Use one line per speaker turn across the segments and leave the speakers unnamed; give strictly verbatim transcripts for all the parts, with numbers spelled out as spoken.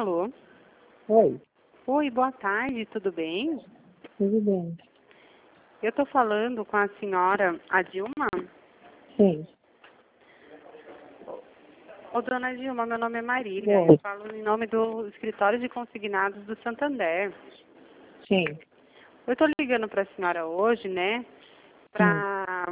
Alô?
Oi,
Oi, boa tarde, tudo bem?
tudo bem?
Eu estou falando com a senhora, a Dilma?
Sim.
Ô, dona Dilma, meu nome é Marília,
Oi.
eu falo em nome do Escritório de Consignados do Santander.
Sim.
Eu estou ligando para a senhora hoje, né, para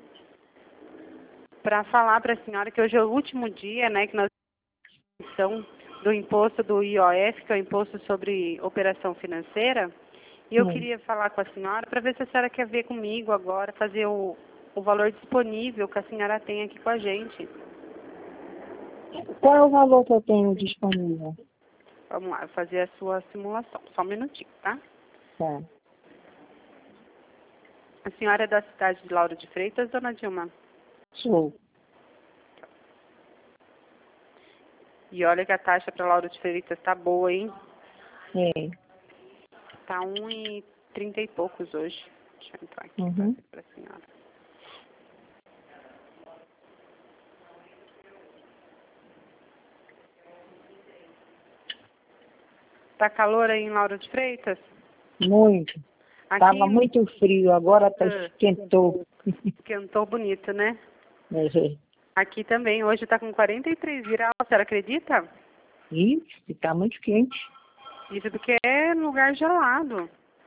para falar para a senhora que hoje é o último dia, né, que nós estamos do imposto do I O F, que é o Imposto sobre Operação Financeira, e eu
Sim.
queria falar com a senhora para ver se a senhora quer ver comigo agora, fazer o, o valor disponível que a senhora tem aqui com a gente.
Qual é o valor que eu tenho disponível?
Vamos lá, fazer a sua simulação. Só um minutinho, tá?
Tá.
A senhora é da cidade de Lauro de Freitas, dona Dilma?
Sou.
E olha que a taxa para Lauro de Freitas tá boa, hein?
É.
Tá um e trinta e poucos hoje. Deixa eu entrar aqui
Uhum.
para a senhora. Tá calor aí em Lauro de Freitas?
Muito.
Aqui
Tava muito frio, agora tá
Ah.
esquentou.
esquentou bonito, né?
É.
Aqui também, hoje tá com quarenta e três graus, a senhora acredita?
Ixi, tá muito quente.
Isso porque é lugar gelado.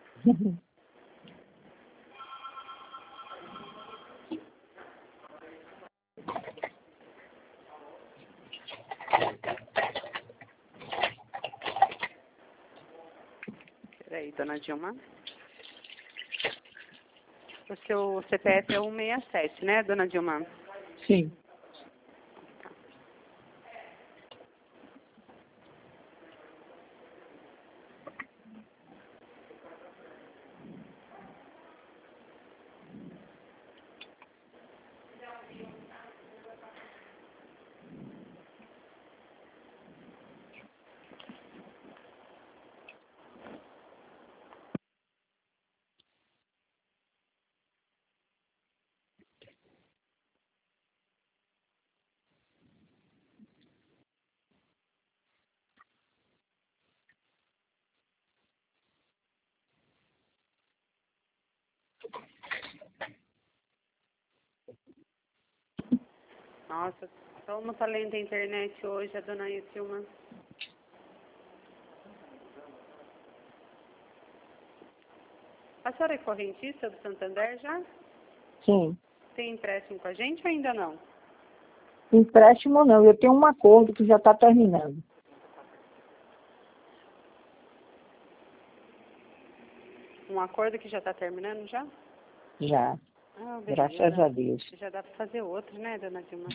Peraí, dona Dilma. O seu C P F é cento e sessenta e sete, né, dona Dilma?
Sim.
Nossa, como tá lenta a internet hoje, a dona Dilma. A senhora é correntista do Santander já?
Sim.
Tem empréstimo com a gente ou ainda não?
Empréstimo não, eu tenho um acordo que já está terminando.
Um acordo que já está terminando já?
Já.
Ah,
Graças
beleza.
a Deus.
Já dá para fazer outro, né, dona Dilma?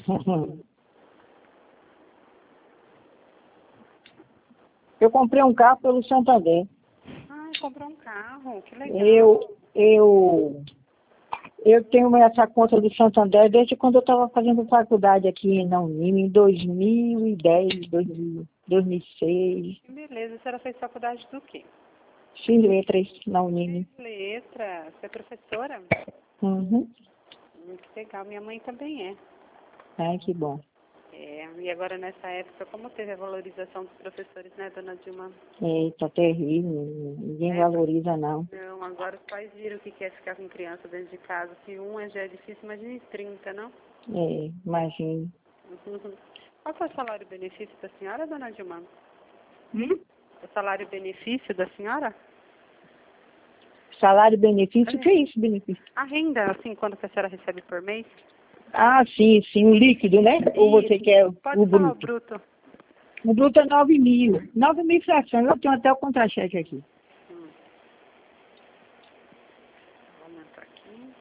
Eu comprei um carro pelo Santander.
Ah, comprou um carro, que legal.
Eu, eu, eu tenho essa conta do Santander desde quando eu estava fazendo faculdade aqui na Unime, em dois mil e dez, dois mil, dois mil e seis.
Que beleza, a senhora fez faculdade do quê?
Fiz letras na Unime.
Letra, você é professora?
Uhum.
Hum, que legal, minha mãe também é.
Ai, que bom.
É, e agora nessa época, como teve a valorização dos professores, né, dona Dilma?
Eita, terrível. Ninguém
É,
valoriza, não.
não, agora os pais viram o que é ficar com criança dentro de casa. Se um é já é difícil, imagine trinta, não?
É, imagine.
Uhum. Qual que é o salário-benefício da senhora, dona Dilma?
Hum?
O salário-benefício da senhora?
Salário benefício, o que é isso, benefício?
A renda, assim, quando que a senhora recebe por mês?
Ah, sim, sim, o líquido, né? Ou você
Isso.
quer
Pode
o
falar o
bruto?
bruto.
O bruto é nove mil. Nove mil frações, eu tenho até o contra-cheque aqui.
Hum. Vou aumentar aqui.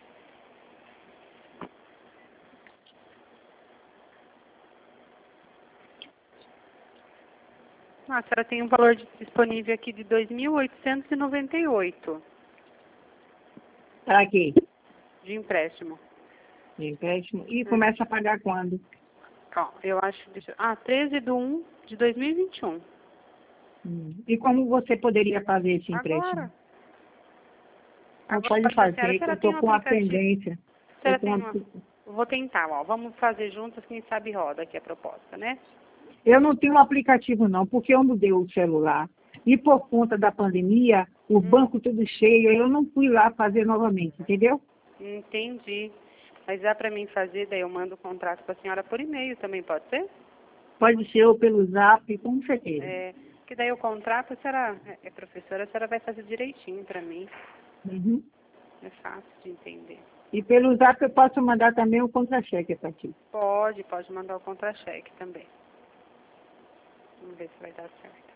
Ah, a senhora tem um valor de- disponível aqui de dois mil oitocentos e noventa e oito
Para quê?
de empréstimo.
De empréstimo. E começa a pagar quando?
Ó, eu acho... Deixa, ah, treze de um de dois mil e vinte e um.
Hum. E como você poderia fazer esse empréstimo?
Agora.
Não
Agora,
pode
a senhora, a
fazer, que eu
senhora tem
estou
um
com a
aplicativo.
pendência.
A
Tô
senhora
com
tem
uma...
uma... Vou tentar, ó. Vamos fazer juntos, quem sabe roda aqui a proposta, né?
Eu não tenho um aplicativo não, porque eu mudei o celular. E por conta da pandemia, o
Hum.
banco tudo cheio, eu não fui lá fazer novamente, entendeu?
Entendi. Mas dá para mim fazer, daí eu mando o contrato para a senhora por e-mail também, pode ser?
Pode ser ou pelo zap, com certeza.
É, que daí o contrato, a senhora é professora, a senhora vai fazer direitinho para mim.
Uhum.
É fácil de entender.
E pelo zap eu posso mandar também o contra-cheque para ti.
Pode, pode mandar o contra-cheque também. Vamos ver se vai dar certo.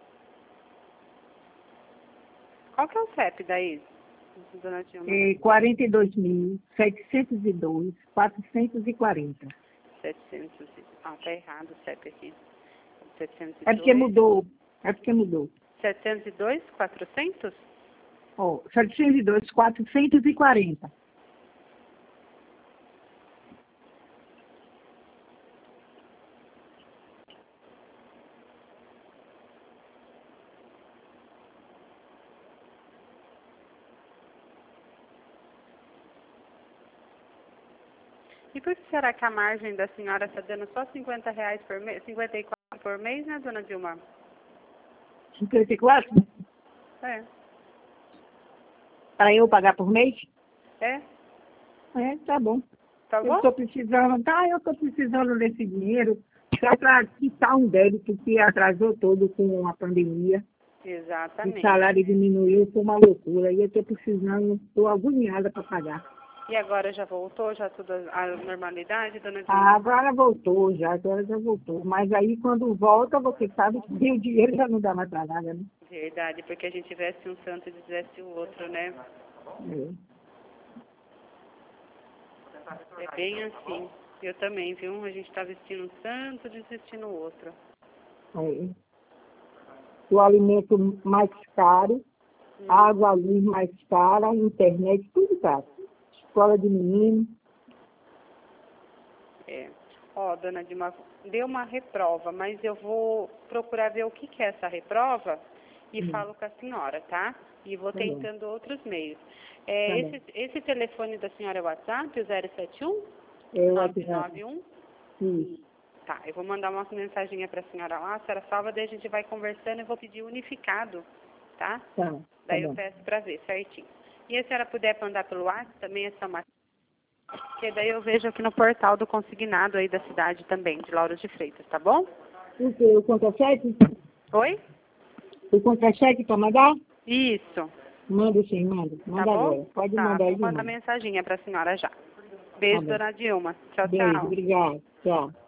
Qual que é o C E P daí, dona Dilma?
É quarenta e dois mil, setecentos e dois, quatrocentos e quarenta.
setecentos. Ah, tá errado o C E P aqui. setecentos e dois.
É porque mudou. É porque mudou.
setecentos e dois, quatrocentos?
Ó, setecentos e dois, quatrocentos e quarenta.
E por que será que a margem da senhora está dando só cinquenta reais por mês, cinquenta e quatro por mês, né, dona Dilma?
cinquenta e quatro?
É.
Para eu pagar por mês?
É?
É, tá bom.
Tá
Eu
bom?
estou precisando, tá, eu estou precisando desse dinheiro só para quitar um débito que atrasou todo com a pandemia.
Exatamente.
O salário diminuiu, foi uma loucura. E eu estou precisando, estou agoniada para pagar.
E agora já voltou, já tudo à normalidade, dona Dilma?
Ah, agora voltou já, agora já voltou. Mas aí quando volta, você sabe que o dinheiro já não dá mais para nada, né?
Verdade, porque a gente veste um santo e desveste o outro, né?
É.
É bem assim. Eu também, viu? A gente tá vestindo um santo e desvestindo o outro.
É. O alimento mais caro,
Hum.
água, luz mais cara, internet, tudo caro. Escola de menino.
É. Ó, dona Dilma, deu uma reprova, mas eu vou procurar ver o que, que é essa reprova e
Hum.
falo com a senhora, tá? E vou
Tá bom.
tentando outros meios. É,
Tá
esse, esse telefone da senhora é o WhatsApp, o zero sete um,
É o
nove
WhatsApp.
nove um?
Isso.
Tá, eu vou mandar uma mensaginha para a senhora lá, a senhora salva, daí a gente vai conversando e vou pedir unificado, tá?
Tá, tá
Daí eu
bom.
peço para ver certinho. E a senhora puder mandar pelo WhatsApp também essa matéria, que daí eu vejo aqui no portal do consignado aí da cidade também, de Lauro de Freitas, tá bom?
O que? O contra-cheque?
Oi?
O contra-cheque para mandar?
Isso,
Manda sim, manda. Manda
tá bom?
agora. Pode
Tá,
mandar aí
vou
de
mandar
novo.
mensaginha para a senhora já. Beijo,
Tá bom.
dona Dilma. Tchau,
Beijo,
tchau.
obrigado. Tchau.